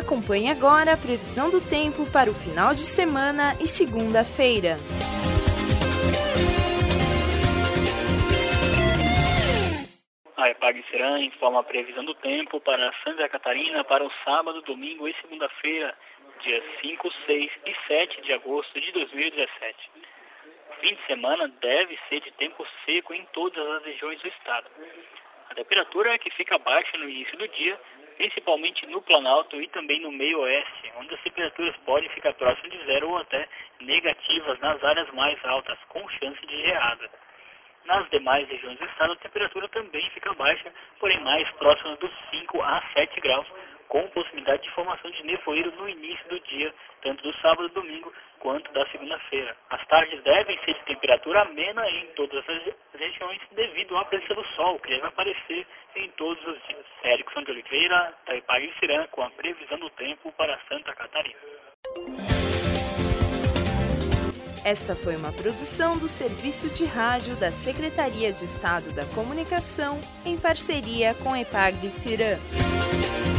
Acompanhe agora a previsão do tempo para o final de semana e segunda-feira. A EPAG Ciran informa a previsão do tempo para Santa Catarina para o sábado, domingo e segunda-feira, dias 5, 6 e 7 de agosto de 2017. O fim de semana deve ser de tempo seco em todas as regiões do estado. A temperatura é que fica baixa no início do dia, principalmente no Planalto e também no meio oeste, onde as temperaturas podem ficar próximas de zero ou até negativas nas áreas mais altas, com chance de geada. Nas demais regiões do estado, a temperatura também fica baixa, porém mais próxima dos 5 a 7 graus, com possibilidade de formação de nevoeiro no início do dia, tanto do sábado e domingo quanto da segunda-feira. As tardes devem ser de temperatura amena em todas as regiões devido à presença do sol, que deve aparecer em todos os dias. Érickson de Oliveira, da EPAG Ciran, com a previsão do tempo para Santa Catarina. Esta foi uma produção do Serviço de Rádio da Secretaria de Estado da Comunicação, em parceria com a EPAG Ciran.